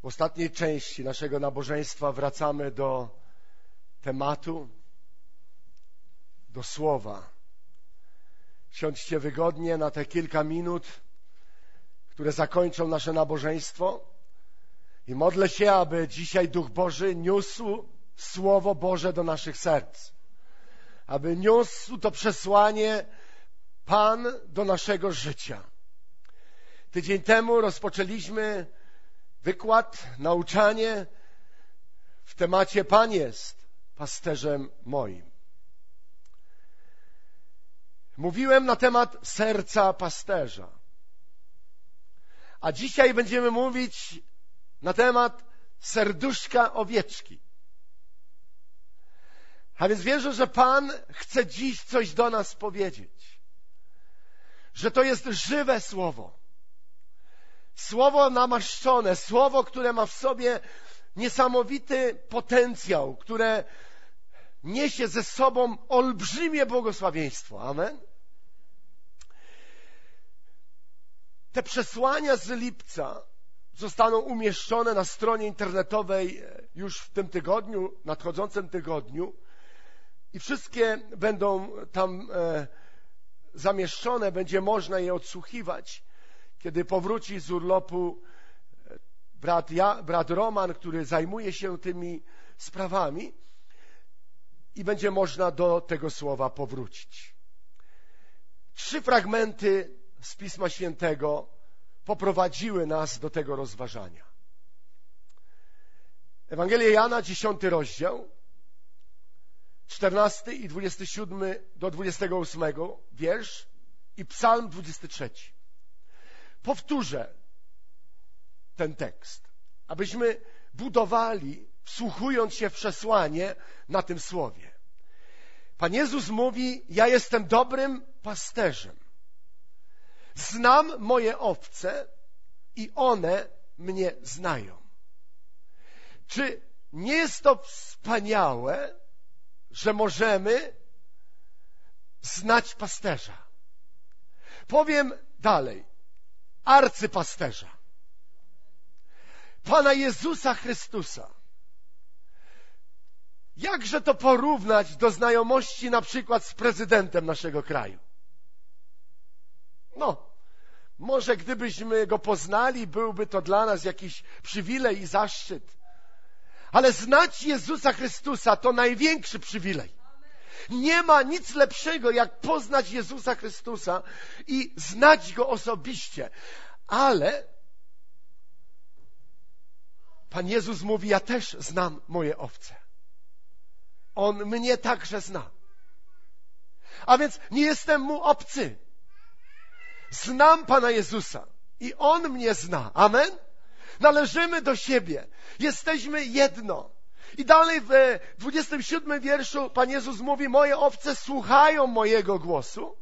W ostatniej części naszego nabożeństwa wracamy do tematu, do słowa. Siądźcie wygodnie na te kilka minut, które zakończą nasze nabożeństwo, i modlę się, aby dzisiaj Duch Boży niósł Słowo Boże do naszych serc, aby niósł to przesłanie Pan do naszego życia. Tydzień temu rozpoczęliśmy wykład, nauczanie w temacie Pan jest pasterzem moim. Mówiłem na temat serca pasterza. A dzisiaj będziemy mówić na temat serduszka owieczki. A więc wierzę, że Pan chce dziś coś do nas powiedzieć. Że to jest żywe słowo. Słowo namaszczone, słowo, które ma w sobie niesamowity potencjał, które niesie ze sobą olbrzymie błogosławieństwo. Amen. Te przesłania z lipca zostaną umieszczone na stronie internetowej już w tym tygodniu, nadchodzącym tygodniu, i wszystkie będą tam zamieszczone, będzie można je odsłuchiwać. Kiedy powróci z urlopu brat Roman, który zajmuje się tymi sprawami, i będzie można do tego słowa powrócić. 3 fragmenty z Pisma Świętego poprowadziły nas do tego rozważania. Ewangelia Jana, 10 rozdział, 14 i 27 do 28 wiersz i Psalm 23. Powtórzę ten tekst, abyśmy budowali, wsłuchując się w przesłanie na tym słowie. Pan Jezus mówi: ja jestem dobrym pasterzem. Znam moje owce i one mnie znają. Czy nie jest to wspaniałe, że możemy znać pasterza? Powiem dalej. Arcypasterza, Pana Jezusa Chrystusa. Jakże to porównać do znajomości na przykład z prezydentem naszego kraju? Może gdybyśmy go poznali, byłby to dla nas jakiś przywilej i zaszczyt. Ale znać Jezusa Chrystusa to największy przywilej. Nie ma nic lepszego, jak poznać Jezusa Chrystusa i znać Go osobiście. Ale Pan Jezus mówi: ja też znam moje owce. On mnie także zna. A więc nie jestem Mu obcy. Znam Pana Jezusa i On mnie zna. Amen? Należymy do siebie. Jesteśmy jedno. I dalej w 27 wierszu Pan Jezus mówi: moje owce słuchają mojego głosu.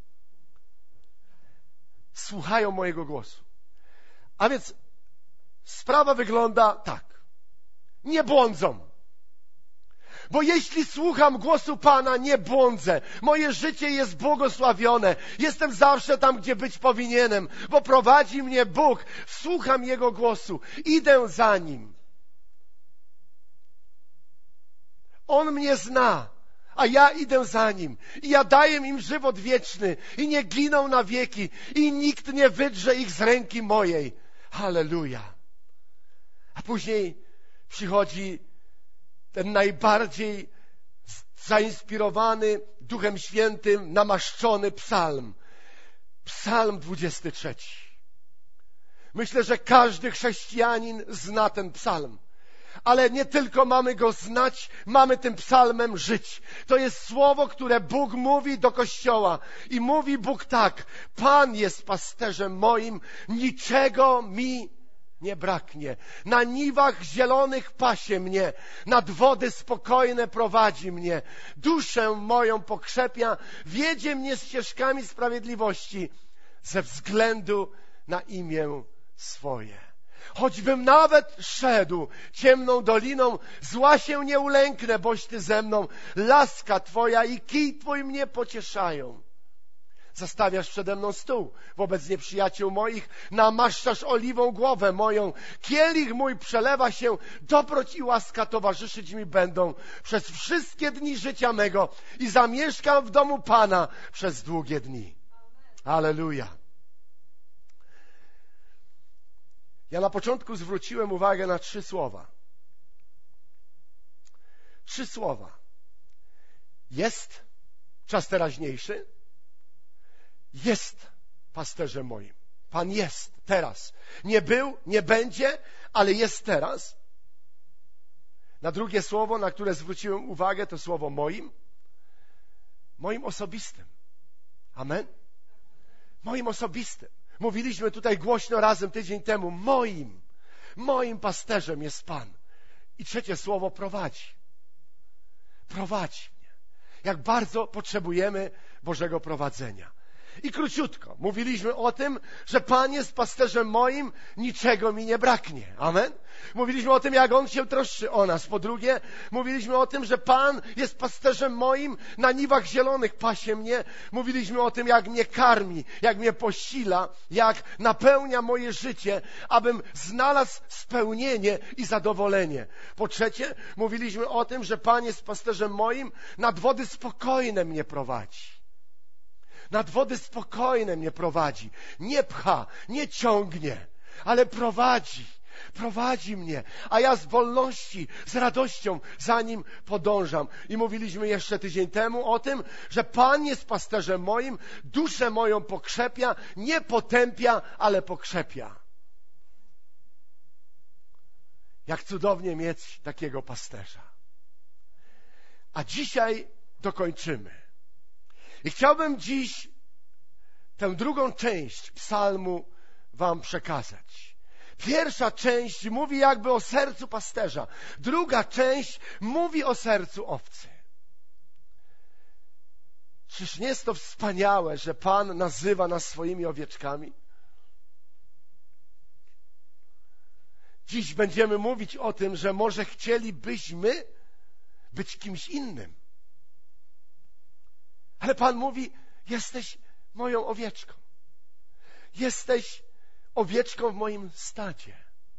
Słuchają mojego głosu. A więc sprawa wygląda tak. Nie błądzą. Bo jeśli słucham głosu Pana, nie błądzę. Moje życie jest błogosławione. Jestem zawsze tam, gdzie być powinienem, bo prowadzi mnie Bóg. Słucham Jego głosu. Idę za Nim. On mnie zna, a ja idę za Nim. I ja daję im żywot wieczny i nie giną na wieki i nikt nie wydrze ich z ręki mojej. Halleluja. A później przychodzi ten najbardziej zainspirowany Duchem Świętym, namaszczony psalm. Psalm 23. Myślę, że każdy chrześcijanin zna ten psalm. Ale nie tylko mamy go znać, mamy tym psalmem żyć. To jest słowo, które Bóg mówi do Kościoła. I mówi Bóg tak: Pan jest pasterzem moim, niczego mi nie braknie. Na niwach zielonych pasie mnie, nad wody spokojne prowadzi mnie. Duszę moją pokrzepia, wiedzie mnie ścieżkami sprawiedliwości ze względu na imię swoje. Choćbym nawet szedł ciemną doliną, zła się nie ulęknę, boś Ty ze mną. Łaska Twoja i kij Twój mnie pocieszają. zastawiasz przede mną stół wobec nieprzyjaciół moich, namaszczasz oliwą głowę moją, kielich mój przelewa się, dobroć i łaska towarzyszyć mi będą przez wszystkie dni życia mego i zamieszkam w domu Pana przez długie dni. Alleluja. Ja na początku zwróciłem uwagę na 3 słowa. 3 słowa. Jest, czas teraźniejszy, jest pasterzem moim. Pan jest teraz. Nie był, nie będzie, ale jest teraz. Na drugie słowo, na które zwróciłem uwagę, to słowo moim. Moim osobistym. Amen? Moim osobistym. Mówiliśmy tutaj głośno razem tydzień temu. Moim pasterzem jest Pan. I trzecie słowo prowadzi. Prowadzi mnie. Jak bardzo potrzebujemy Bożego prowadzenia. I króciutko, mówiliśmy o tym, że Pan jest pasterzem moim, niczego mi nie braknie. Amen? Mówiliśmy o tym, jak On się troszczy o nas. Po drugie, mówiliśmy o tym, że Pan jest pasterzem moim, na niwach zielonych pasie mnie. Mówiliśmy o tym, jak mnie karmi, jak mnie posila, jak napełnia moje życie, abym znalazł spełnienie i zadowolenie. Po trzecie, mówiliśmy o tym, że Pan jest pasterzem moim, nad wody spokojne mnie prowadzi. Nad wody spokojne mnie prowadzi. Nie pcha, nie ciągnie, ale prowadzi. Prowadzi mnie, a ja z wolności, z radością za Nim podążam. I mówiliśmy jeszcze tydzień temu o tym, że Pan jest pasterzem moim, duszę moją pokrzepia, nie potępia, ale pokrzepia. Jak cudownie mieć takiego pasterza. A dzisiaj dokończymy. I chciałbym dziś tę drugą część psalmu wam przekazać. Pierwsza część mówi jakby o sercu pasterza. Druga część mówi o sercu owcy. Czyż nie jest to wspaniałe, że Pan nazywa nas swoimi owieczkami? Dziś będziemy mówić o tym, że może chcielibyśmy być kimś innym. Ale Pan mówi, jesteś moją owieczką. Jesteś owieczką w moim stadzie.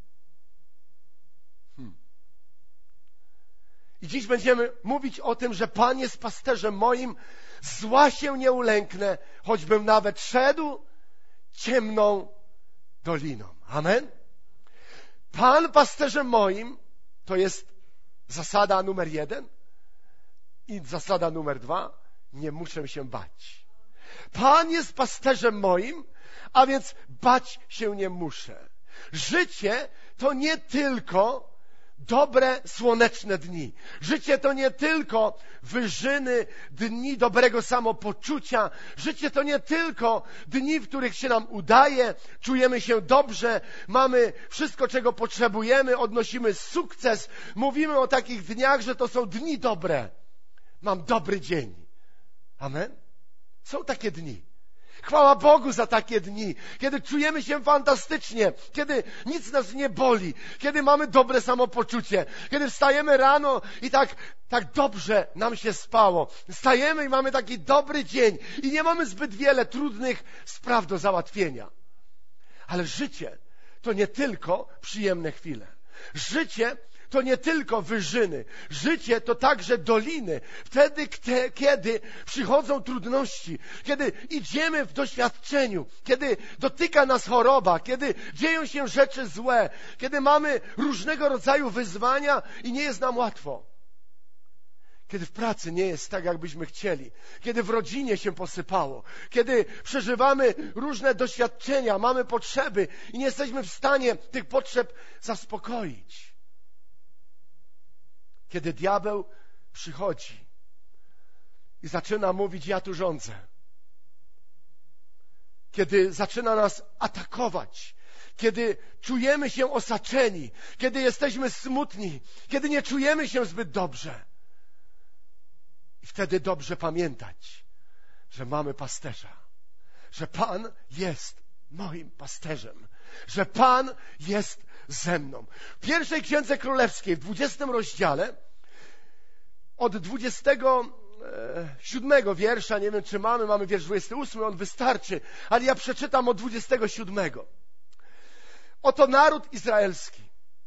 I dziś będziemy mówić o tym, że Pan jest pasterzem moim, zła się nie ulęknę, choćbym nawet szedł ciemną doliną. Amen? Pan pasterzem moim to jest zasada numer 1 i zasada numer 2. Nie muszę się bać. Pan jest pasterzem moim, a więc bać się nie muszę. Życie to nie tylko dobre, słoneczne dni. Życie to nie tylko wyżyny, dni dobrego samopoczucia. Życie to nie tylko dni, w których się nam udaje, czujemy się dobrze, mamy wszystko, czego potrzebujemy, odnosimy sukces. Mówimy o takich dniach, że to są dni dobre. Mam dobry dzień. Amen? Są takie dni. Chwała Bogu za takie dni, kiedy czujemy się fantastycznie, kiedy nic nas nie boli, kiedy mamy dobre samopoczucie, kiedy wstajemy rano i tak dobrze nam się spało. Wstajemy i mamy taki dobry dzień i nie mamy zbyt wiele trudnych spraw do załatwienia. Ale życie to nie tylko przyjemne chwile. Życie to nie tylko wyżyny. Życie to także doliny. Wtedy, kiedy przychodzą trudności, kiedy idziemy w doświadczeniu, kiedy dotyka nas choroba, kiedy dzieją się rzeczy złe, kiedy mamy różnego rodzaju wyzwania i nie jest nam łatwo. Kiedy w pracy nie jest tak, jakbyśmy chcieli, kiedy w rodzinie się posypało, kiedy przeżywamy różne doświadczenia, mamy potrzeby i nie jesteśmy w stanie tych potrzeb zaspokoić. Kiedy diabeł przychodzi i zaczyna mówić, ja tu rządzę. Kiedy zaczyna nas atakować, kiedy czujemy się osaczeni, kiedy jesteśmy smutni, kiedy nie czujemy się zbyt dobrze. I wtedy dobrze pamiętać, że mamy pasterza, że Pan jest moim pasterzem, że Pan jest ze mną. W pierwszej Księdze Królewskiej, w 20 rozdziale, od 20 7 wiersza, nie wiem czy mamy wiersz 28, on wystarczy, ale ja przeczytam od 27. Oto naród izraelski.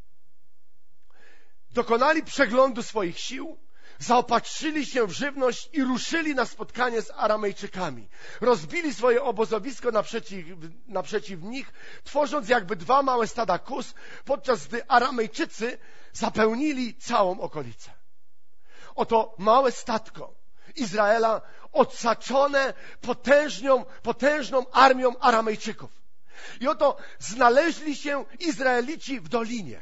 Dokonali przeglądu swoich sił, zaopatrzyli się w żywność i ruszyli na spotkanie z Aramejczykami. Rozbili swoje obozowisko naprzeciw nich, tworząc jakby 2 małe stada kóz, podczas gdy Aramejczycy zapełnili całą okolicę. Oto małe statko Izraela odsaczone potężną armią Aramejczyków. I oto znaleźli się Izraelici w dolinie.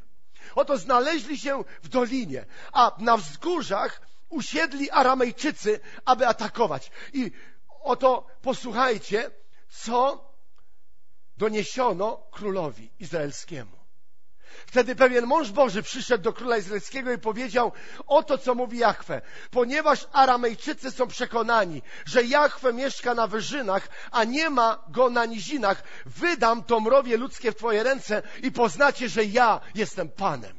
A na wzgórzach usiedli Aramejczycy, aby atakować. I oto posłuchajcie, co doniesiono królowi izraelskiemu. Wtedy pewien mąż Boży przyszedł do króla izraelskiego i powiedział: oto co mówi Jahwe, ponieważ Aramejczycy są przekonani, że Jahwe mieszka na wyżynach, a nie ma go na nizinach, wydam to mrowie ludzkie w twoje ręce i poznacie, że ja jestem Panem.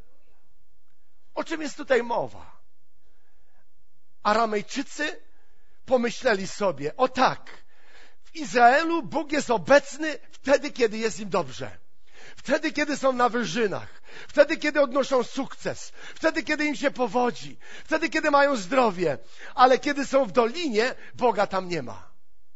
O czym jest tutaj mowa? Aramejczycy pomyśleli sobie: o tak, w Izraelu Bóg jest obecny wtedy, kiedy jest im dobrze. Wtedy, kiedy są na wyżynach, wtedy, kiedy odnoszą sukces, wtedy, kiedy im się powodzi, wtedy, kiedy mają zdrowie, ale kiedy są w dolinie, Boga tam nie ma.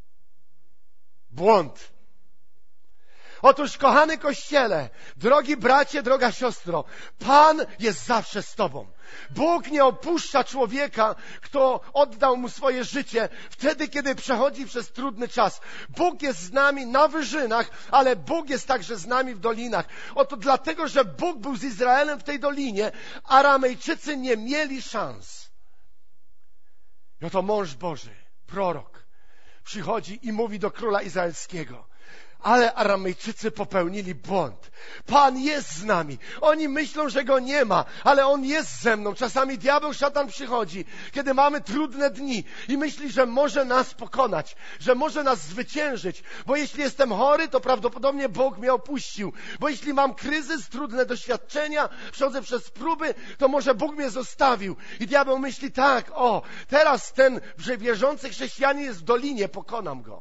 Błąd. Otóż, kochany Kościele, drogi bracie, droga siostro, Pan jest zawsze z tobą. Bóg nie opuszcza człowieka, kto oddał mu swoje życie wtedy, kiedy przechodzi przez trudny czas. Bóg jest z nami na wyżynach, ale Bóg jest także z nami w dolinach. Oto dlatego, że Bóg był z Izraelem w tej dolinie, Aramejczycy nie mieli szans. I oto mąż Boży, prorok, przychodzi i mówi do króla izraelskiego: ale Aramejczycy popełnili błąd. Pan jest z nami. Oni myślą, że Go nie ma, ale On jest ze mną. Czasami diabeł, szatan przychodzi, kiedy mamy trudne dni i myśli, że może nas pokonać, że może nas zwyciężyć. Bo jeśli jestem chory, to prawdopodobnie Bóg mnie opuścił. Bo jeśli mam kryzys, trudne doświadczenia, przechodzę przez próby, to może Bóg mnie zostawił. I diabeł myśli tak: o, teraz ten wierzący chrześcijanin jest w dolinie, pokonam go.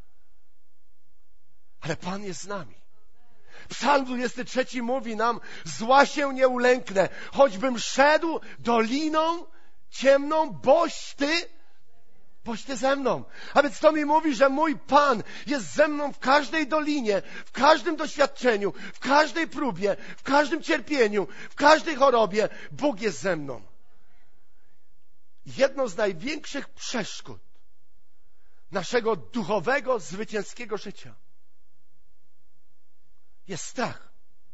Ale Pan jest z nami. Psalm 23 mówi nam: zła się nie ulęknę, choćbym szedł doliną ciemną, boś Ty ze mną. A więc to mi mówi, że mój Pan jest ze mną w każdej dolinie, w każdym doświadczeniu, w każdej próbie, w każdym cierpieniu, w każdej chorobie. Bóg jest ze mną. Jedną z największych przeszkód naszego duchowego, zwycięskiego życia jest strach.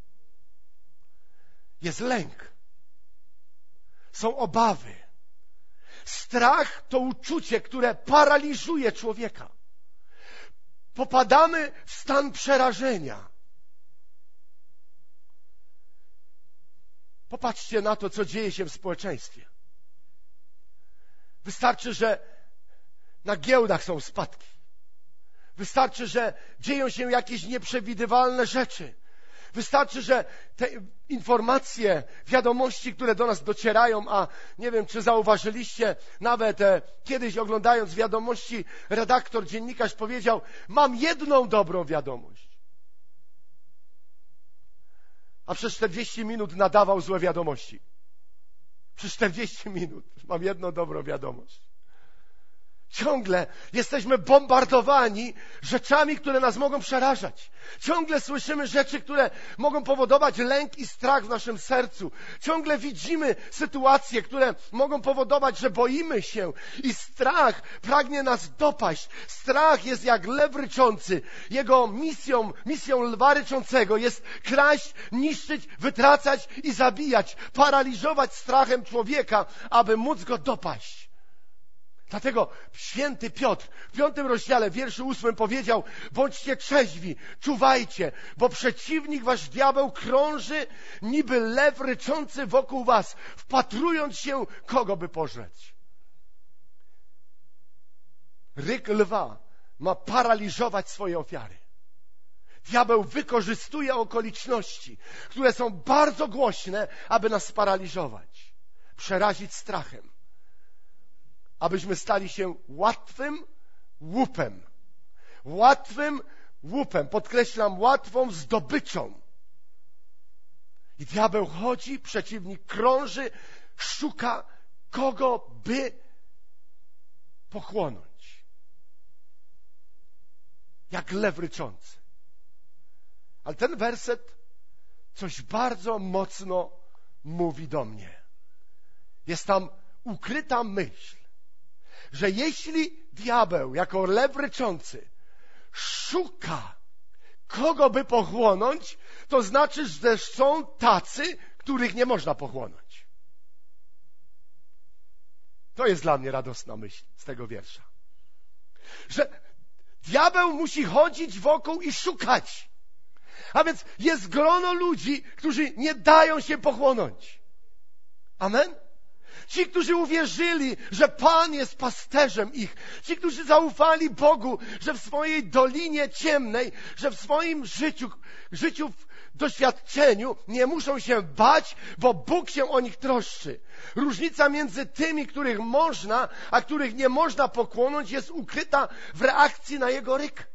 Jest lęk. Są obawy. Strach to uczucie, które paraliżuje człowieka. Popadamy w stan przerażenia. Popatrzcie na to, co dzieje się w społeczeństwie. Wystarczy, że na giełdach są spadki. Wystarczy, że dzieją się jakieś nieprzewidywalne rzeczy. Wystarczy, że te informacje, wiadomości, które do nas docierają, a nie wiem, czy zauważyliście, nawet kiedyś oglądając wiadomości, redaktor, dziennikarz powiedział: mam jedną dobrą wiadomość. A przez 40 minut nadawał złe wiadomości. Przez 40 minut mam jedną dobrą wiadomość. Ciągle jesteśmy bombardowani rzeczami, które nas mogą przerażać. Ciągle słyszymy rzeczy, które mogą powodować lęk i strach w naszym sercu. Ciągle widzimy sytuacje, które mogą powodować, że boimy się i strach pragnie nas dopaść. Strach jest jak lew ryczący. Jego misją lwa ryczącego jest kraść, niszczyć, wytracać i zabijać. Paraliżować strachem człowieka, aby móc go dopaść. Dlatego święty Piotr w 5 rozdziale, w wierszu 8 powiedział: bądźcie trzeźwi, czuwajcie, bo przeciwnik wasz diabeł krąży niby lew ryczący wokół was, wpatrując się, kogo by pożreć. Ryk lwa ma paraliżować swoje ofiary. Diabeł wykorzystuje okoliczności, które są bardzo głośne, aby nas sparaliżować, przerazić strachem. abyśmy stali się łatwym łupem. Łatwym łupem, podkreślam, łatwą zdobyczą. I diabeł chodzi, przeciwnik krąży, szuka kogo by pochłonąć. Jak lew ryczący. Ale ten werset coś bardzo mocno mówi do mnie. Jest tam ukryta myśl, że jeśli diabeł jako lew ryczący szuka kogo by pochłonąć, to znaczy, że są tacy, których nie można pochłonąć. To jest dla mnie radosna myśl z tego wiersza. Że diabeł musi chodzić wokół i szukać. A więc jest grono ludzi, którzy nie dają się pochłonąć. Amen? Ci, którzy uwierzyli, że Pan jest pasterzem ich. Ci, którzy zaufali Bogu, że w swojej dolinie ciemnej, że w swoim życiu w doświadczeniu nie muszą się bać, bo Bóg się o nich troszczy. Różnica między tymi, których można, a których nie można pochłonąć, jest ukryta w reakcji na jego ryk.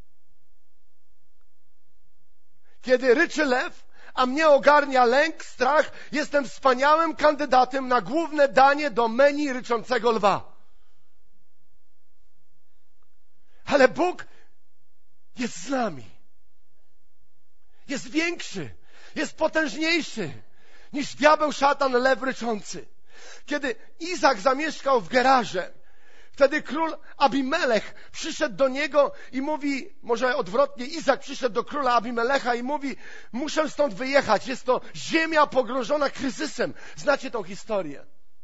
Kiedy ryczy lew, a mnie ogarnia lęk, strach, jestem wspaniałym kandydatem na główne danie do menu ryczącego lwa. Ale Bóg jest z nami. Jest większy, jest potężniejszy niż diabeł, szatan, lew ryczący. Kiedy Izak zamieszkał w Gerarze, wtedy król Abimelech przyszedł do niego i mówi, może odwrotnie, Izak przyszedł do króla Abimelecha i mówi, muszę stąd wyjechać, jest to ziemia pogrążona kryzysem. Znacie tą historię.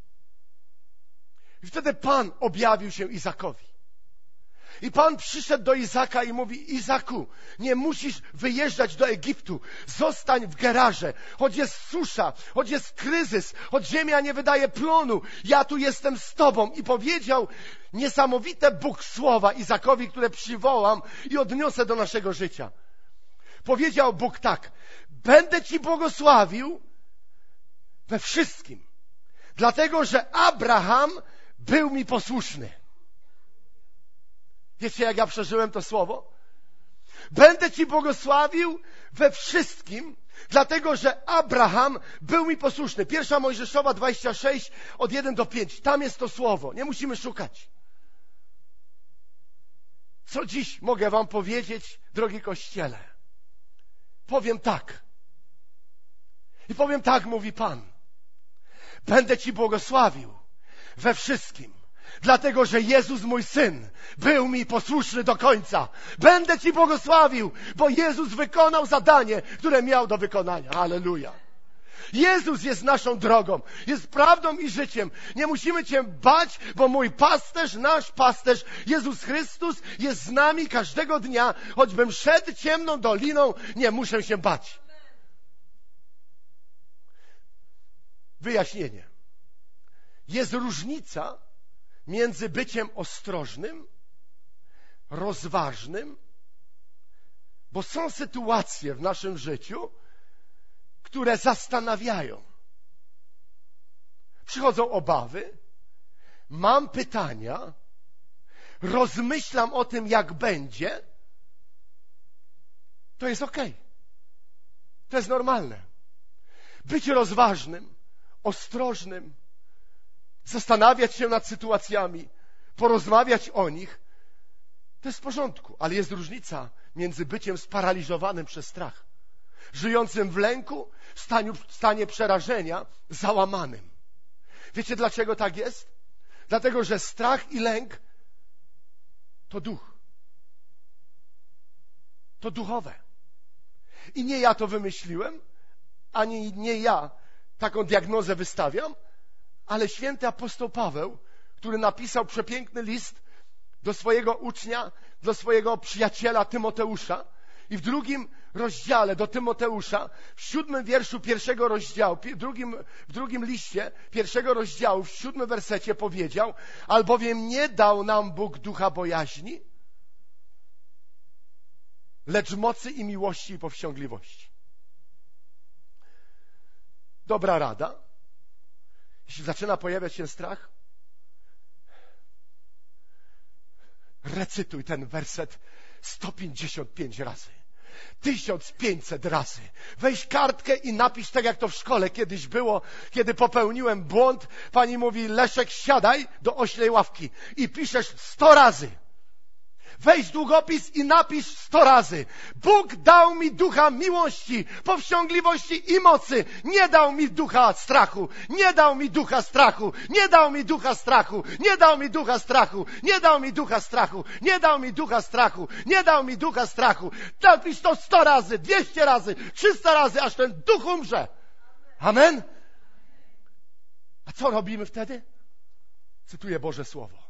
I wtedy Pan objawił się Izakowi. I Pan przyszedł do Izaka i mówi, Izaku, nie musisz wyjeżdżać do Egiptu. Zostań w Gerarze. Choć jest susza, choć jest kryzys, choć ziemia nie wydaje plonu, ja tu jestem z tobą. I powiedział niesamowite Bóg słowa Izakowi, które przywołam i odniosę do naszego życia. Powiedział Bóg tak, będę ci błogosławił we wszystkim, dlatego że Abraham był mi posłuszny. Wiecie, jak ja przeżyłem to słowo? Będę ci błogosławił we wszystkim, dlatego że Abraham był mi posłuszny. 1 Mojżeszowa 26, od 1 do 5. Tam jest to słowo. Nie musimy szukać. Co dziś mogę wam powiedzieć, drogi Kościele? Powiem tak. I powiem tak, mówi Pan. Będę ci błogosławił we wszystkim. Dlatego, że Jezus, mój Syn, był mi posłuszny do końca. Będę ci błogosławił, bo Jezus wykonał zadanie, które miał do wykonania. Halleluja. Jezus jest naszą drogą, jest prawdą i życiem. Nie musimy się bać, bo mój pasterz, nasz pasterz, Jezus Chrystus jest z nami każdego dnia. Choćbym szedł ciemną doliną, nie muszę się bać. Wyjaśnienie. Jest różnica między byciem ostrożnym, rozważnym, bo są sytuacje w naszym życiu, które zastanawiają. Przychodzą obawy, mam pytania, rozmyślam o tym, jak będzie. To jest okej. To jest normalne. Być rozważnym, ostrożnym, zastanawiać się nad sytuacjami, porozmawiać o nich, to jest w porządku, ale jest różnica między byciem sparaliżowanym przez strach, żyjącym w lęku, w stanie przerażenia, załamanym. Wiecie, dlaczego tak jest? Dlatego, że strach i lęk to duch. To duchowe. I nie ja to wymyśliłem, ani nie ja taką diagnozę wystawiam, ale święty apostoł Paweł, który napisał przepiękny list do swojego ucznia, do swojego przyjaciela Tymoteusza, i w 2 rozdziale do Tymoteusza, w 7 wierszu 1 rozdziału, w drugim liście 1 rozdziału, w 7 wersecie powiedział, albowiem nie dał nam Bóg ducha bojaźni, lecz mocy i miłości i powściągliwości. Dobra rada. Jeśli zaczyna pojawiać się strach, Recytuj ten werset 155 razy. 1500 razy. Weź kartkę i napisz tak, jak to w szkole kiedyś było, kiedy popełniłem błąd. Pani mówi: Leszek, siadaj do oślej ławki i piszesz 100 razy. Weź długopis i napisz 100 razy. Bóg dał mi ducha miłości, powściągliwości i mocy. Nie dał mi ducha strachu. Nie dał mi ducha strachu. Nie dał mi ducha strachu. Nie dał mi ducha strachu. Nie dał mi ducha strachu. Nie dał mi ducha strachu. Nie dał mi ducha strachu. Napisz to 100 razy, 200 razy, 300 razy, aż ten duch umrze. Amen? A co robimy wtedy? Cytuję Boże Słowo.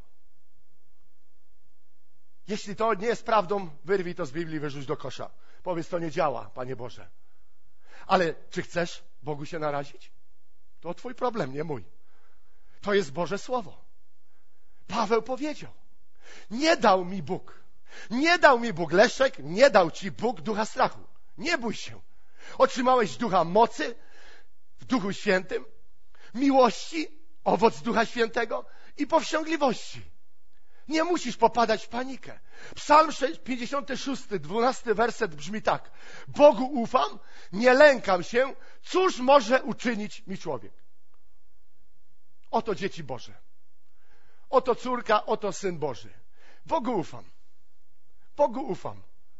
Jeśli to nie jest prawdą, wyrwij to z Biblii, wyrzuć do kosza. Powiedz: to nie działa, Panie Boże. Ale czy chcesz Bogu się narazić? To twój problem, nie mój. To jest Boże Słowo. Paweł powiedział: nie dał mi Bóg. Nie dał mi Bóg, Leszek, nie dał ci Bóg ducha strachu. Nie bój się. Otrzymałeś ducha mocy w Duchu Świętym, miłości, owoc Ducha Świętego i powściągliwości. Nie musisz popadać w panikę. Psalm 56, 12 werset brzmi tak: Bogu ufam, nie lękam się, cóż może uczynić mi człowiek? Oto dzieci Boże. Oto córka, oto Syn Boży. Bogu ufam. Bogu ufam.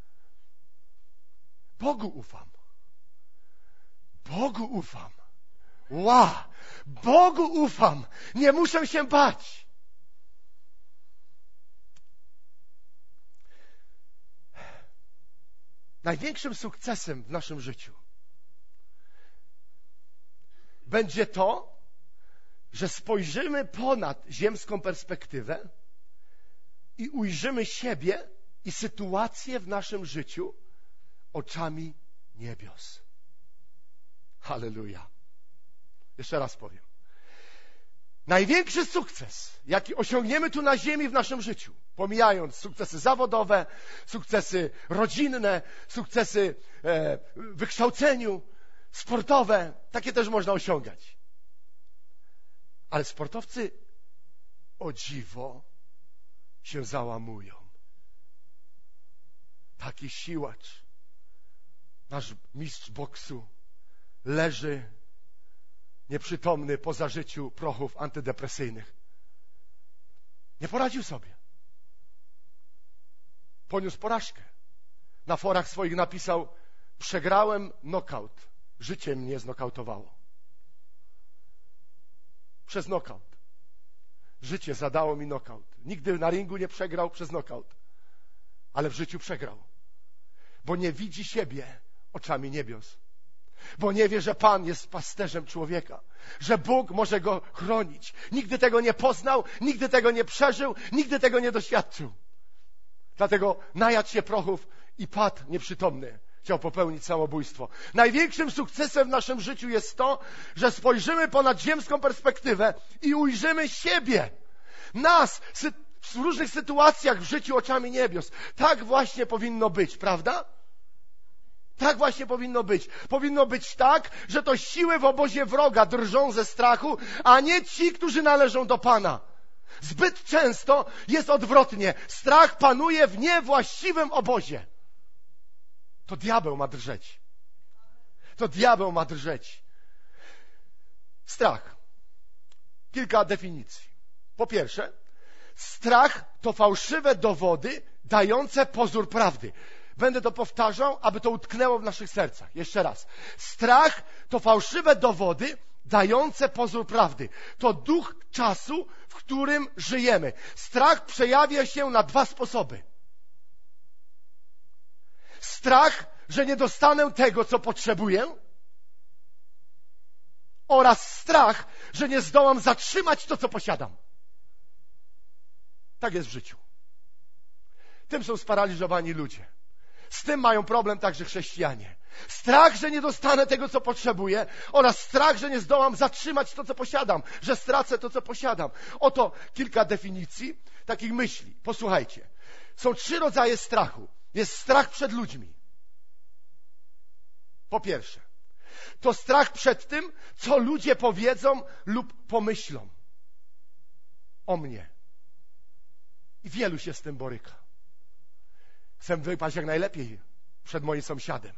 Bogu ufam. Bogu ufam. Bogu ufam. Nie muszę się bać. Największym sukcesem w naszym życiu będzie to, że spojrzymy ponad ziemską perspektywę i ujrzymy siebie i sytuację w naszym życiu oczami niebios. Halleluja. Jeszcze raz powiem. Największy sukces, jaki osiągniemy tu na ziemi w naszym życiu, pomijając sukcesy zawodowe, sukcesy rodzinne, sukcesy w wykształceniu, sportowe, takie też można osiągać. Ale sportowcy, o dziwo, się załamują. Taki siłacz, nasz mistrz boksu, leży nieprzytomny po zażyciu prochów antydepresyjnych. Nie poradził sobie. Poniósł porażkę. Na forach swoich napisał: przegrałem nokaut. Życie mnie znokautowało. Przez nokaut. Życie zadało mi nokaut. Nigdy na ringu nie przegrał przez nokaut. Ale w życiu przegrał. Bo nie widzi siebie oczami niebios. Bo nie wie, że Pan jest pasterzem człowieka. Że Bóg może go chronić. Nigdy tego nie poznał, nigdy tego nie przeżył, nigdy tego nie doświadczył. Dlatego najadł się prochów i padł nieprzytomny. Chciał popełnić samobójstwo. Największym sukcesem w naszym życiu jest to, że spojrzymy ponad ziemską perspektywę i ujrzymy siebie. Nas w różnych sytuacjach w życiu oczami niebios. Tak właśnie powinno być, prawda? Tak właśnie powinno być. Powinno być tak, że to siły w obozie wroga drżą ze strachu, a nie ci, którzy należą do Pana. Zbyt często jest odwrotnie. Strach panuje w niewłaściwym obozie. To diabeł ma drżeć. To diabeł ma drżeć. Strach. Kilka definicji. Po pierwsze, strach to fałszywe dowody dające pozór prawdy. Będę to powtarzał, aby to utknęło w naszych sercach. Jeszcze raz. Strach to fałszywe dowody dające pozór prawdy. To duch czasu, w którym żyjemy. Strach przejawia się na dwa sposoby. Strach, że nie dostanę tego, co potrzebuję, oraz strach, że nie zdołam zatrzymać to, co posiadam. Tak jest w życiu. Tym są sparaliżowani ludzie. Z tym mają problem także chrześcijanie. Strach, że nie dostanę tego, co potrzebuję, oraz strach, że nie zdołam zatrzymać to, co posiadam, że stracę to, co posiadam. Oto kilka definicji takich myśli. Posłuchajcie. Są 3 rodzaje strachu. Jest strach przed ludźmi. Po pierwsze, to strach przed tym, co ludzie powiedzą lub pomyślą o mnie. I wielu się z tym boryka. Chcę wypaść jak najlepiej przed moim sąsiadem.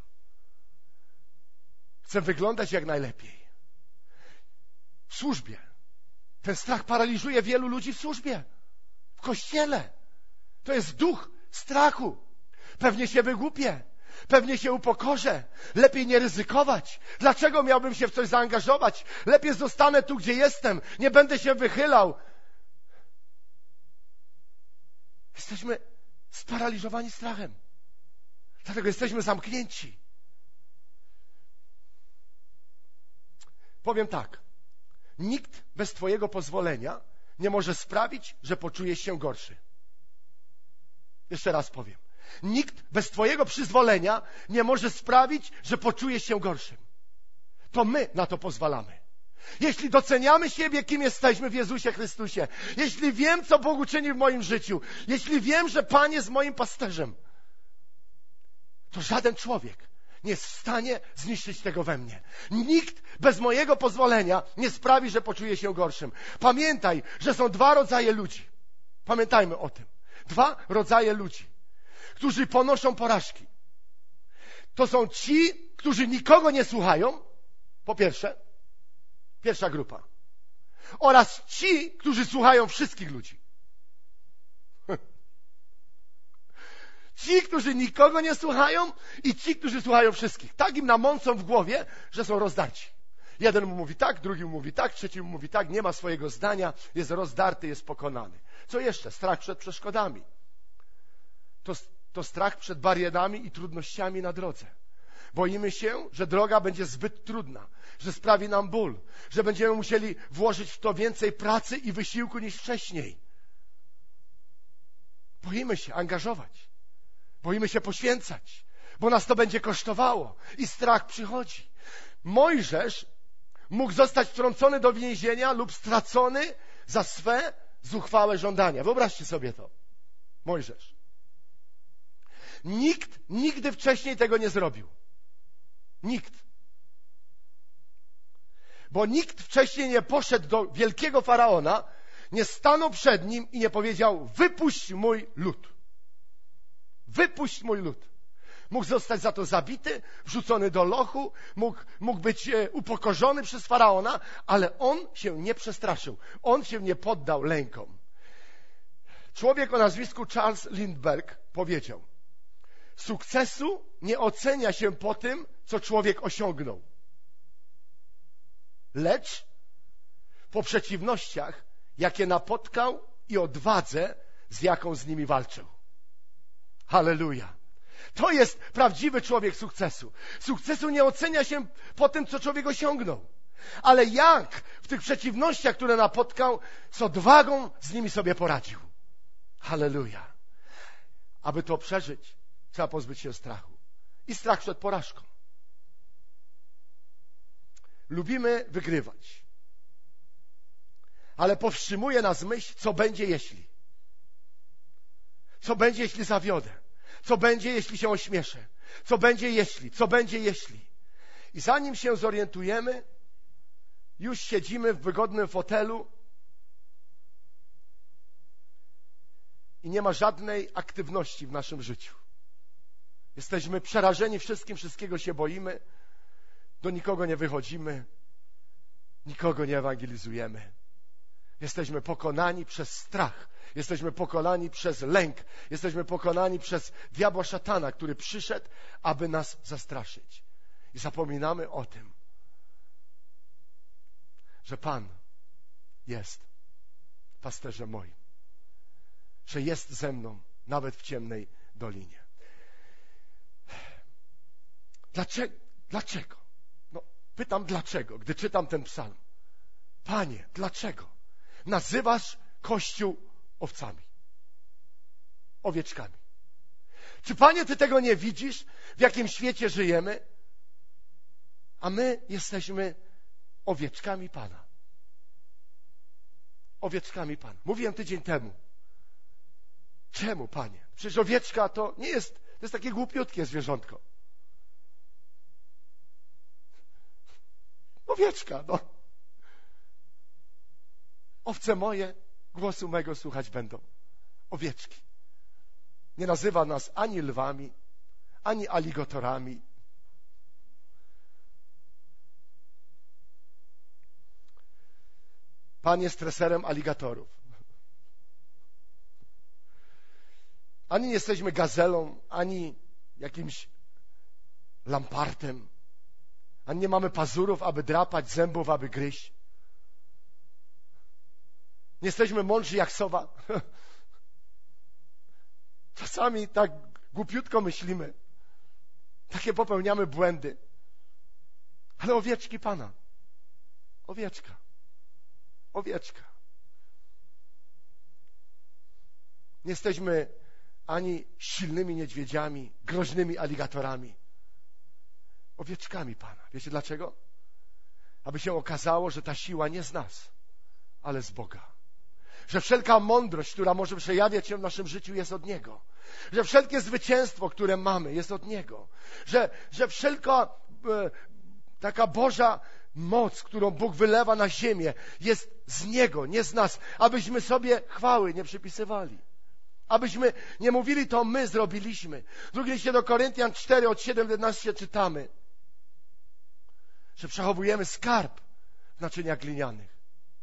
Chcę wyglądać jak najlepiej. W służbie. Ten strach paraliżuje wielu ludzi w służbie. W kościele. To jest duch strachu. Pewnie się wygłupię. Pewnie się upokorzę. Lepiej nie ryzykować. Dlaczego miałbym się w coś zaangażować? Lepiej zostanę tu, gdzie jestem. Nie będę się wychylał. Jesteśmy sparaliżowani strachem. Dlatego jesteśmy zamknięci. Powiem tak. Nikt bez twojego pozwolenia nie może sprawić, że poczujesz się gorszy. Jeszcze raz powiem. Nikt bez twojego przyzwolenia nie może sprawić, że poczujesz się gorszym. To my na to pozwalamy. Jeśli doceniamy siebie, kim jesteśmy w Jezusie Chrystusie, jeśli wiem, co Bóg uczyni w moim życiu, jeśli wiem, że Pan jest moim pasterzem, to żaden człowiek nie jest w stanie zniszczyć tego we mnie. Nikt bez mojego pozwolenia nie sprawi, że poczuję się gorszym. Pamiętaj, że są dwa rodzaje ludzi. Pamiętajmy o tym. Dwa rodzaje ludzi, którzy ponoszą porażki. To są ci, którzy nikogo nie słuchają, po pierwsze, pierwsza grupa. Oraz ci, którzy słuchają wszystkich ludzi. Ci, którzy nikogo nie słuchają i ci, którzy słuchają wszystkich. Tak im namącą w głowie, że są rozdarci. Jeden mu mówi tak, drugi mu mówi tak, trzeci mu mówi tak, nie ma swojego zdania, jest rozdarty, jest pokonany. Co jeszcze? Strach przed przeszkodami. To strach przed barierami i trudnościami na drodze. Boimy się, że droga będzie zbyt trudna, że sprawi nam ból, że będziemy musieli włożyć w to więcej pracy i wysiłku niż wcześniej. Boimy się angażować. Boimy się poświęcać, bo nas to będzie kosztowało. I strach przychodzi. Mojżesz mógł zostać wtrącony do więzienia lub stracony za swe zuchwałe żądania. Wyobraźcie sobie to. Mojżesz. Nikt nigdy wcześniej tego nie zrobił. Nikt. Bo nikt wcześniej nie poszedł do wielkiego faraona, nie stanął przed nim i nie powiedział: wypuść mój lud. Wypuść mój lud. Mógł zostać za to zabity, wrzucony do lochu, mógł być upokorzony przez faraona, ale on się nie przestraszył. On się nie poddał lękom. Człowiek o nazwisku Charles Lindbergh powiedział: sukcesu nie ocenia się po tym, co człowiek osiągnął, lecz po przeciwnościach, jakie napotkał i odwadze, z jaką z nimi walczył. Halleluja. To jest prawdziwy człowiek sukcesu. Sukcesu nie ocenia się po tym, co człowiek osiągnął, ale jak w tych przeciwnościach, które napotkał, z odwagą z nimi sobie poradził. Halleluja. Aby to przeżyć, trzeba pozbyć się strachu. I strach przed porażką. Lubimy wygrywać, ale powstrzymuje nas myśl, co będzie jeśli. Co będzie, jeśli zawiodę? Co będzie, jeśli się ośmieszę? Co będzie, jeśli? Co będzie, jeśli? I zanim się zorientujemy, już siedzimy w wygodnym fotelu i nie ma żadnej aktywności w naszym życiu. Jesteśmy przerażeni wszystkim, wszystkiego się boimy, do nikogo nie wychodzimy, nikogo nie ewangelizujemy. Jesteśmy pokonani przez strach. Jesteśmy pokonani przez lęk. Jesteśmy pokonani przez diabła szatana, który przyszedł, aby nas zastraszyć. I zapominamy o tym, że Pan jest pasterzem moim. Że jest ze mną nawet w ciemnej dolinie. Dlaczego? No, pytam dlaczego, gdy czytam ten psalm. Panie, dlaczego nazywasz Kościół owcami, owieczkami? Czy, Panie, Ty tego nie widzisz, w jakim świecie żyjemy? A my jesteśmy owieczkami Pana. Owieczkami Pana. Mówiłem tydzień temu. Czemu, Panie? Przecież owieczka to nie jest, to jest takie głupiutkie zwierzątko. Owieczka, no. Owce moje głosu mego słuchać będą, owieczki. Nie nazywa nas ani lwami, ani aligatorami. Pan jest treserem aligatorów. Ani nie jesteśmy gazelą, ani jakimś lampartem, ani nie mamy pazurów, aby drapać, zębów, aby gryźć. Nie jesteśmy mądrzy jak sowa. Czasami tak głupiutko myślimy. Takie popełniamy błędy. Ale owieczki Pana. Owieczka. Owieczka. Nie jesteśmy ani silnymi niedźwiedziami, groźnymi aligatorami. Owieczkami Pana. Wiecie dlaczego? Aby się okazało, że ta siła nie z nas, ale z Boga. Że wszelka mądrość, która może przejawiać się w naszym życiu, jest od Niego. Że wszelkie zwycięstwo, które mamy, jest od Niego. Że wszelka taka Boża moc, którą Bóg wylewa na ziemię, jest z Niego, nie z nas. Abyśmy sobie chwały nie przypisywali. Abyśmy nie mówili, to my zrobiliśmy. W drugim liście do Koryntian 4, od 7 do 11 czytamy, że przechowujemy skarb w naczyniach glinianych.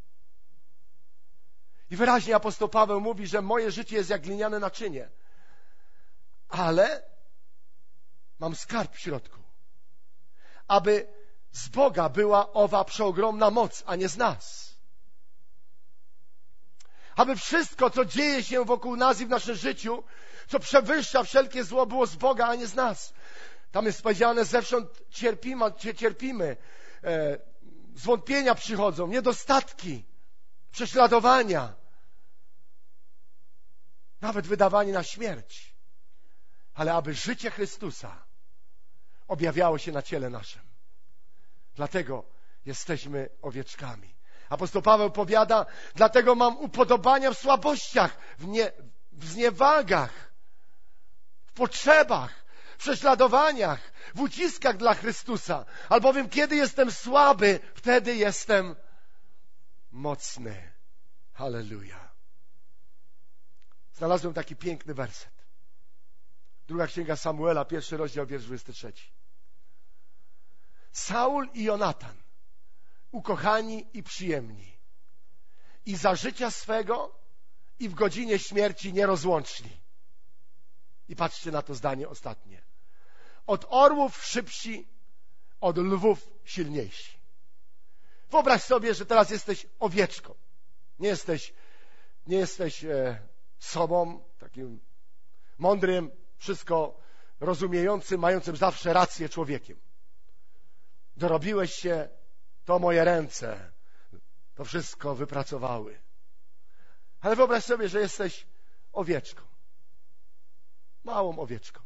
I wyraźnie apostoł Paweł mówi, że moje życie jest jak gliniane naczynie, ale mam skarb w środku, aby z Boga była owa przeogromna moc, a nie z nas. Aby wszystko, co dzieje się wokół nas i w naszym życiu, co przewyższa wszelkie zło, było z Boga, a nie z nas. Tam jest powiedziane, zewsząd cierpimy, zwątpienia przychodzą, niedostatki, prześladowania, nawet wydawanie na śmierć. Ale aby życie Chrystusa objawiało się na ciele naszym. Dlatego jesteśmy owieczkami. Apostoł Paweł powiada, dlatego mam upodobania w słabościach, w zniewagach, w potrzebach, w prześladowaniach, w uciskach dla Chrystusa. Albowiem kiedy jestem słaby, wtedy jestem mocny. Halleluja. Znalazłem taki piękny werset. Druga księga Samuela, 1 rozdział, wiersz 23. Saul i Jonatan, ukochani i przyjemni, i za życia swego, i w godzinie śmierci nierozłączni. I patrzcie na to zdanie ostatnie. Od orłów szybsi, od lwów silniejsi. Wyobraź sobie, że teraz jesteś owieczką. Nie jesteś sobą, takim mądrym, wszystko rozumiejącym, mającym zawsze rację człowiekiem. Dorobiłeś się, to moje ręce to wszystko wypracowały. Ale wyobraź sobie, że jesteś owieczką. Małą owieczką.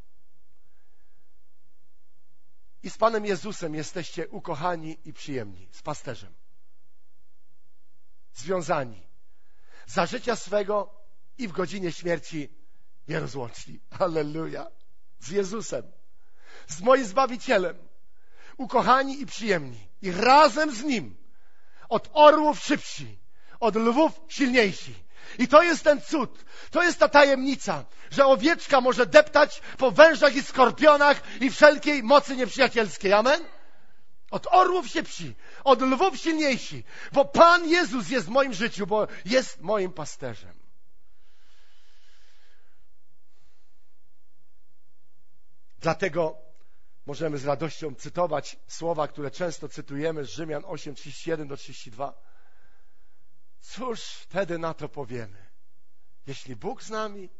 I z Panem Jezusem jesteście ukochani i przyjemni. Z pasterzem. Związani. Za życia swego i w godzinie śmierci nierozłączni. Halleluja. Z Jezusem. Z moim Zbawicielem. Ukochani i przyjemni. I razem z Nim. Od orłów szybsi. Od lwów silniejsi. I to jest ten cud. To jest ta tajemnica, że owieczka może deptać po wężach i skorpionach i wszelkiej mocy nieprzyjacielskiej. Amen? Od orłów szybsi. Od lwów silniejsi. Bo Pan Jezus jest w moim życiu, bo jest moim pasterzem. Dlatego możemy z radością cytować słowa, które często cytujemy z Rzymian 8, 31 do 32. Cóż wtedy na to powiemy? Jeśli Bóg z nami,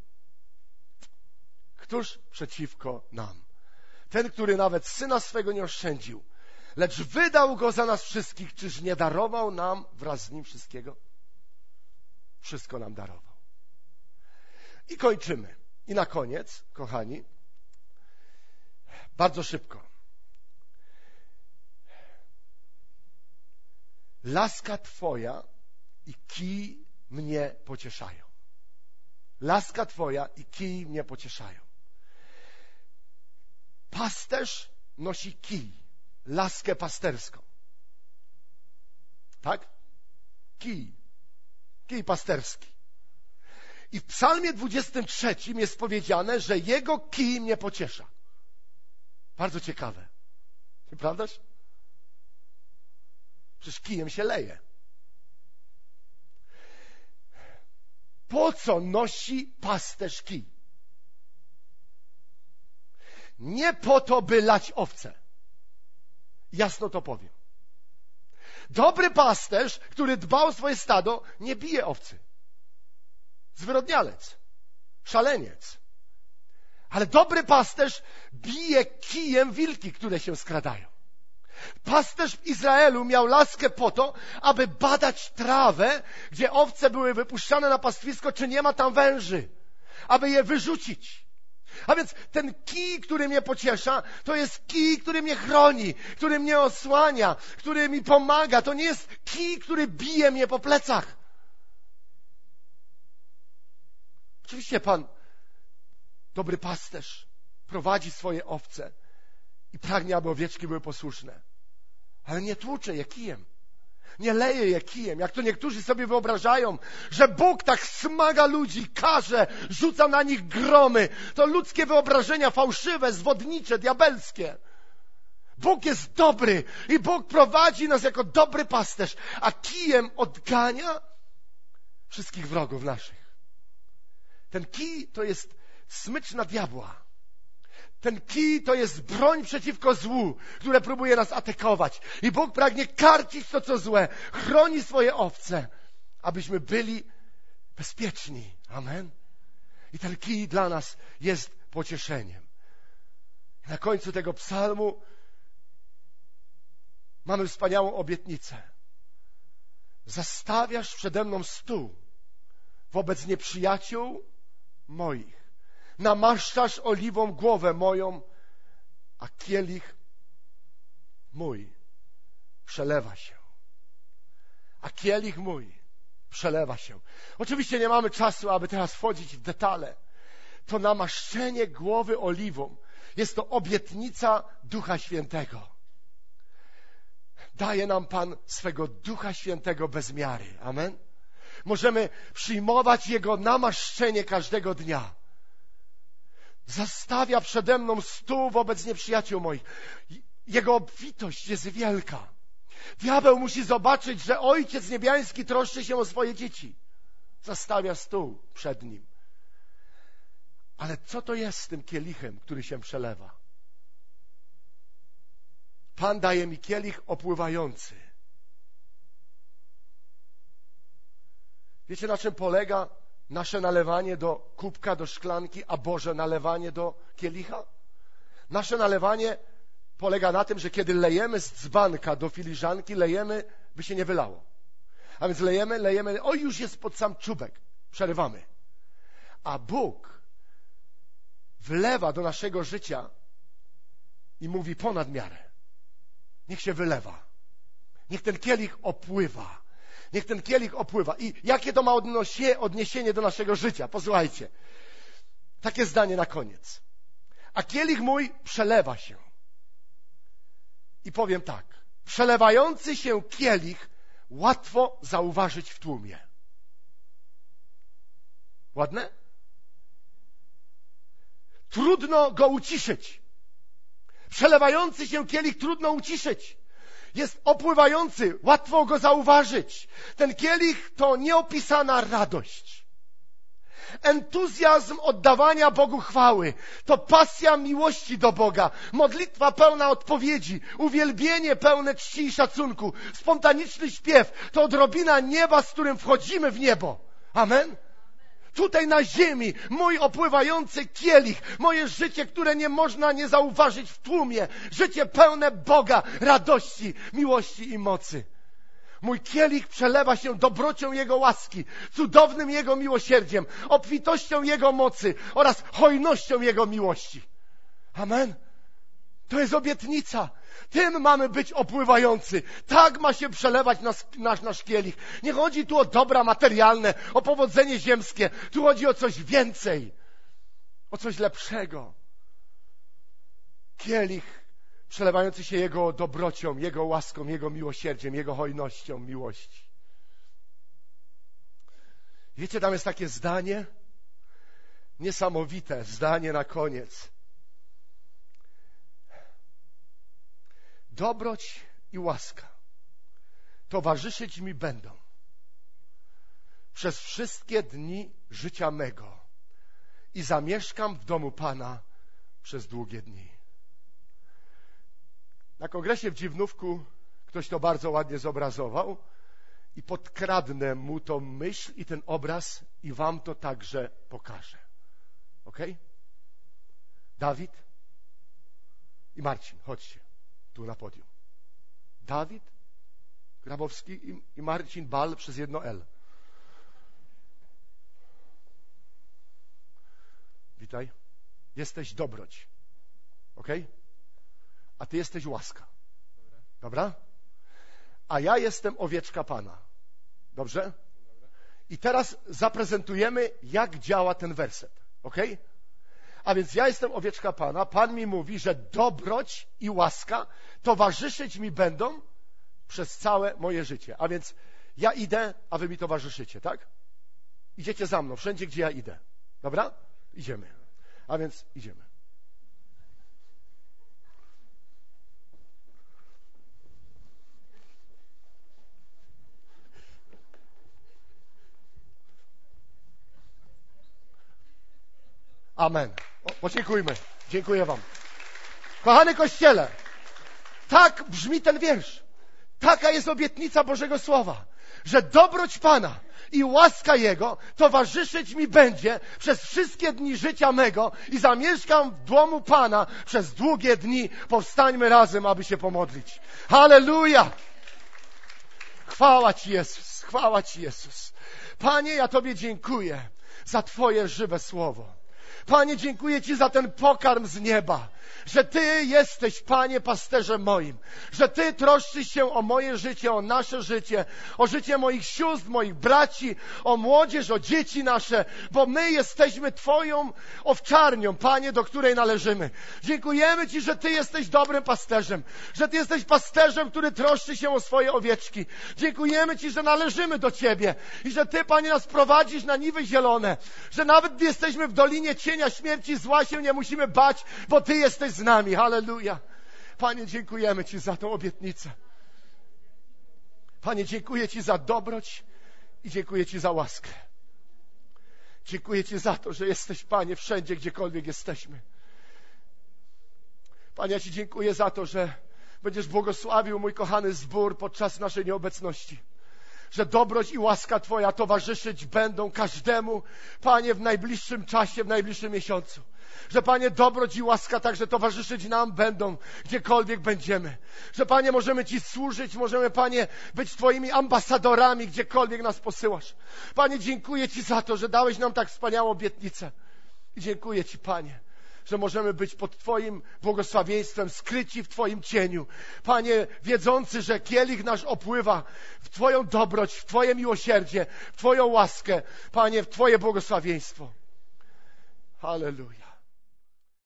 któż przeciwko nam? Ten, który nawet Syna swego nie oszczędził, lecz wydał Go za nas wszystkich, czyż nie darował nam wraz z Nim wszystkiego? Wszystko nam darował. I kończymy. I na koniec, kochani, bardzo szybko. Laska Twoja i kij mnie pocieszają. Laska Twoja i kij mnie pocieszają. Pasterz nosi kij, laskę pasterską. Tak? Kij pasterski. I w psalmie 23 jest powiedziane, że jego kij mnie pociesza. Bardzo ciekawe. Nieprawdaż? Przecież kijem się leje. Po co nosi pasterz kij? Nie po to, by lać owce. Jasno to powiem. Dobry pasterz, który dba o swoje stado, nie bije owcy. Zwyrodnialec, szaleniec. Ale dobry pasterz bije kijem wilki, które się skradają. Pasterz w Izraelu miał laskę po to, aby badać trawę, gdzie owce były wypuszczane na pastwisko, czy nie ma tam węży, aby je wyrzucić. A więc ten kij, który mnie pociesza, to jest kij, który mnie chroni, który mnie osłania, który mi pomaga. To nie jest kij, który bije mnie po plecach. Oczywiście Pan, dobry pasterz, prowadzi swoje owce i pragnie, aby owieczki były posłuszne. Ale nie tłucze je kijem. Nie leje je kijem, jak to niektórzy sobie wyobrażają, że Bóg tak smaga ludzi, karze, rzuca na nich gromy. To ludzkie wyobrażenia fałszywe, zwodnicze, diabelskie. Bóg jest dobry i Bóg prowadzi nas jako dobry pasterz, a kijem odgania wszystkich wrogów naszych. Ten kij to jest smycz na diabła. Ten kij to jest broń przeciwko złu, które próbuje nas atakować. I Bóg pragnie karcić to, co złe. Chroni swoje owce, abyśmy byli bezpieczni. Amen. I ten kij dla nas jest pocieszeniem. Na końcu tego psalmu mamy wspaniałą obietnicę. Zastawiasz przede mną stół wobec nieprzyjaciół moich. Namaszczasz oliwą głowę moją, a kielich mój przelewa się. A kielich mój przelewa się. Oczywiście nie mamy czasu, aby teraz wchodzić w detale. To namaszczenie głowy oliwą jest to obietnica Ducha Świętego. Daje nam Pan swego Ducha Świętego bez miary. Amen. Możemy przyjmować Jego namaszczenie każdego dnia. Zastawia przede mną stół wobec nieprzyjaciół moich. Jego obfitość jest wielka. Diabeł musi zobaczyć, że Ojciec Niebiański troszczy się o swoje dzieci. Zastawia stół przed nim. Ale co to jest z tym kielichem, który się przelewa? Pan daje mi kielich opływający. Wiecie, na czym polega nasze nalewanie do kubka, do szklanki, a Boże nalewanie do kielicha? Nasze nalewanie polega na tym, że kiedy lejemy z dzbanka do filiżanki, lejemy, by się nie wylało. A więc lejemy, o już jest pod sam czubek. Przerywamy. A Bóg wlewa do naszego życia i mówi ponad miarę. Niech się wylewa. Niech ten kielich opływa. Niech ten kielich opływa. I jakie to ma odniesienie do naszego życia? Posłuchajcie. Takie zdanie na koniec. A kielich mój przelewa się. I powiem tak. Przelewający się kielich łatwo zauważyć w tłumie. Ładne? Trudno go uciszyć. Przelewający się kielich trudno uciszyć. Jest opływający, łatwo go zauważyć. Ten kielich to nieopisana radość. Entuzjazm oddawania Bogu chwały. To pasja miłości do Boga. Modlitwa pełna odpowiedzi. Uwielbienie pełne czci i szacunku. Spontaniczny śpiew. To odrobina nieba, z którym wchodzimy w niebo. Amen? Tutaj na ziemi mój opływający kielich, moje życie, które nie można nie zauważyć w tłumie, życie pełne Boga, radości, miłości i mocy. Mój kielich przelewa się dobrocią Jego łaski, cudownym Jego miłosierdziem, obfitością Jego mocy oraz hojnością Jego miłości. Amen. To jest obietnica. Tym mamy być opływający. Tak ma się przelewać nasz kielich. Nie chodzi tu o dobra materialne, o powodzenie ziemskie. Tu chodzi o coś więcej. O coś lepszego. Kielich przelewający się Jego dobrocią, Jego łaską, Jego miłosierdziem, Jego hojnością miłości. Wiecie, tam jest takie zdanie, Niesamowite zdanie na koniec. Dobroć i łaska towarzyszyć mi będą przez wszystkie dni życia mego i zamieszkam w domu Pana przez długie dni. Na kongresie w Dziwnówku ktoś to bardzo ładnie zobrazował i podkradnę mu tą myśl i ten obraz i wam to także pokażę. Ok? Dawid i Marcin, chodźcie tu na podium. Dawid Grabowski i Marcin Bal przez jedno L. Witaj. Jesteś dobroć. Ok? A ty jesteś łaska. Dobra? A ja jestem owieczka Pana. Dobrze? I teraz zaprezentujemy, jak działa ten werset. Ok? A więc ja jestem owieczka Pana. Pan mi mówi, że dobroć i łaska towarzyszyć mi będą przez całe moje życie. A więc ja idę, a wy mi towarzyszycie, tak? Idziecie za mną, wszędzie, gdzie ja idę. Dobra? Idziemy. A więc idziemy. Amen. Podziękujmy. Dziękuję wam. Kochany Kościele, tak brzmi ten wiersz. Taka jest obietnica Bożego Słowa, że dobroć Pana i łaska Jego towarzyszyć mi będzie przez wszystkie dni życia mego i zamieszkam w domu Pana przez długie dni. Powstańmy razem, aby się pomodlić. Halleluja! Chwała Ci, Jezus. Chwała Ci, Jezus. Panie, ja Tobie dziękuję za Twoje żywe słowo. Panie, dziękuję Ci za ten pokarm z nieba, że Ty jesteś, Panie, pasterzem moim, że Ty troszczysz się o moje życie, o nasze życie, o życie moich sióstr, moich braci, o młodzież, o dzieci nasze, bo my jesteśmy Twoją owczarnią, Panie, do której należymy. Dziękujemy Ci, że Ty jesteś dobrym pasterzem, że Ty jesteś pasterzem, który troszczy się o swoje owieczki. Dziękujemy Ci, że należymy do Ciebie i że Ty, Panie, nas prowadzisz na niwy zielone, że nawet gdy jesteśmy w dolinie cienia śmierci zła, się nie musimy bać, bo Ty jesteś z nami. Halleluja. Panie, dziękujemy Ci za tą obietnicę. Panie, dziękuję Ci za dobroć i dziękuję Ci za łaskę. Dziękuję Ci za to, że jesteś, Panie, wszędzie, gdziekolwiek jesteśmy. Panie, ja Ci dziękuję za to, że będziesz błogosławił mój kochany zbór podczas naszej nieobecności. Że dobroć i łaska Twoja towarzyszyć będą każdemu, Panie, w najbliższym czasie, w najbliższym miesiącu. Że, Panie, dobroć i łaska także towarzyszyć nam będą, gdziekolwiek będziemy. Że, Panie, możemy Ci służyć, możemy, Panie, być Twoimi ambasadorami, gdziekolwiek nas posyłasz. Panie, dziękuję Ci za to, że dałeś nam tak wspaniałą obietnicę. I dziękuję Ci, Panie, że możemy być pod Twoim błogosławieństwem, skryci w Twoim cieniu. Panie, wiedzący, że kielich nasz opływa w Twoją dobroć, w Twoje miłosierdzie, w Twoją łaskę, Panie, w Twoje błogosławieństwo. Halleluja.